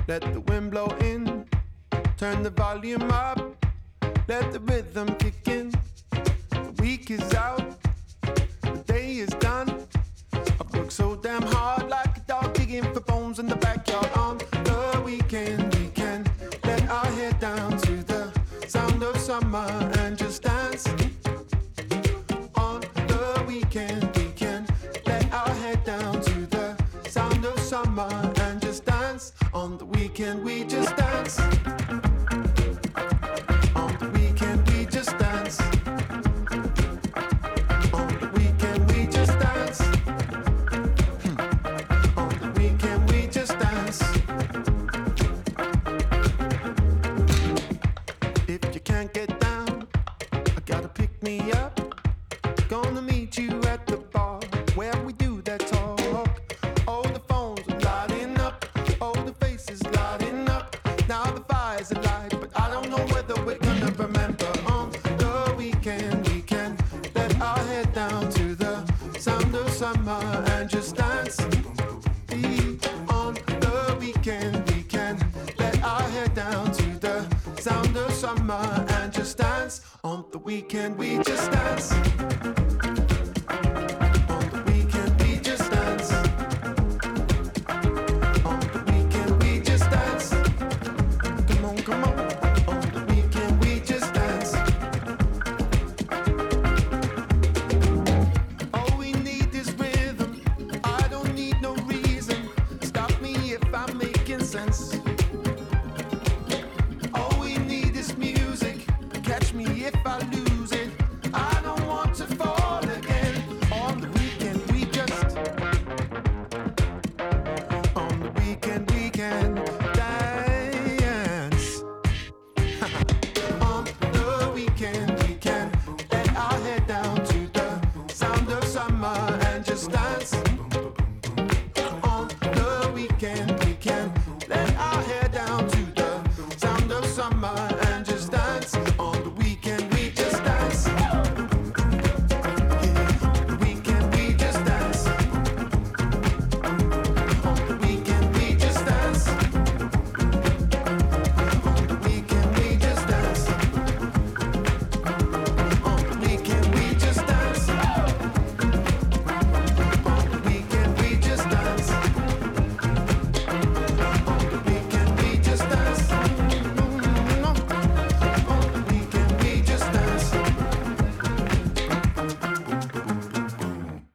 Let the wind blow in, turn the volume up, let the rhythm kick in. The week is out, the day is done. I've worked so damn hard like a dog digging for bones in the backyard. On the weekend, we can let our head down to the sound of summer and just dance. On the weekend, we can let our head down to the sound of summer and just dance. On the weekend, we just dance. On the weekend, we just dance. On the weekend, we just dance. On the weekend, we just dance. If you can't get down, I gotta pick me up. Gonna meet you at the bar where we do that talk. All the phones are lighting up, all the faces lighting up. Now the fire's alight, but I don't know whether we're gonna remember. On the weekend, we can let our head down to the sound of summer and just dance. On the weekend, we can let our head down to the sound of summer and just dance. On the weekend, we just dance. On the weekend, we just dance. On the weekend, we just dance. Come on, come on. On the weekend, we just dance. All we need is rhythm. I don't need no reason. Stop me if I'm making sense.